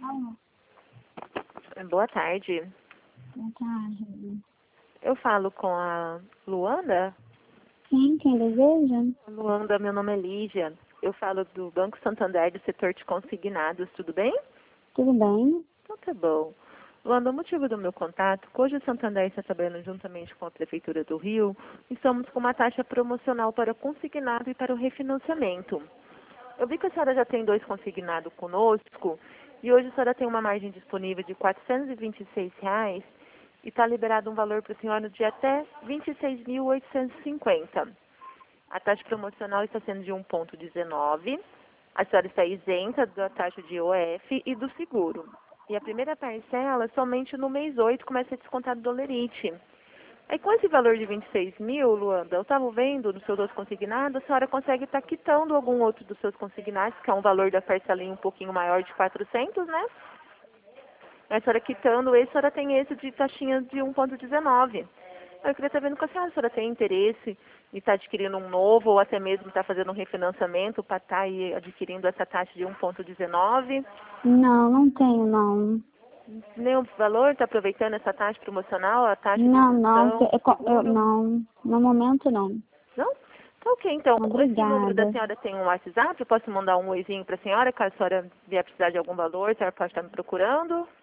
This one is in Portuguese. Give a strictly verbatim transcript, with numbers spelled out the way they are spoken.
Alô, Boa tarde. boa tarde. Eu falo com a Luanda. Sim, quem deseja? Luanda, meu nome é Lígia. Eu falo do Banco Santander, do setor de consignados, tudo bem? Tudo bem? Então tá bom. Luanda, o motivo do meu contato, hoje o Santander está trabalhando juntamente com a Prefeitura do Rio, estamos com uma taxa promocional para o consignado e para o refinanciamento. Eu vi que a senhora já tem dois consignados conosco e hoje a senhora tem uma margem disponível de quatrocentos e vinte e seis reais e está liberado um valor para a senhora de até vinte e seis mil oitocentos e cinquenta. A taxa promocional está sendo de um vírgula dezenove. A senhora está isenta da taxa de O F e do seguro. E a primeira parcela, somente no mês oito, começa a descontar do Dolerite. Aí com esse valor de vinte e seis mil, Luanda, eu estava vendo nos seus outros consignados, a senhora consegue estar quitando algum outro dos seus consignados, que é um valor da parcelinha um pouquinho maior de quatrocentos, né? A senhora quitando esse, a senhora tem esse de taxinha de um vírgula dezenove. Eu queria estar vendo com a senhora, a senhora tem interesse em estar adquirindo um novo ou até mesmo estar fazendo um refinanciamento para estar aí adquirindo essa taxa de um vírgula dezenove? Não, não tenho, não. Nenhum valor? Está aproveitando essa taxa promocional, a taxa de Não, não, isenção, eu, eu, seguro? não. No momento, não. Não? Tá ok, então. Esse número da Obrigada. senhora tem um WhatsApp? Eu posso mandar um oizinho para a senhora, caso a senhora vier precisar de algum valor, a senhora pode estar me procurando?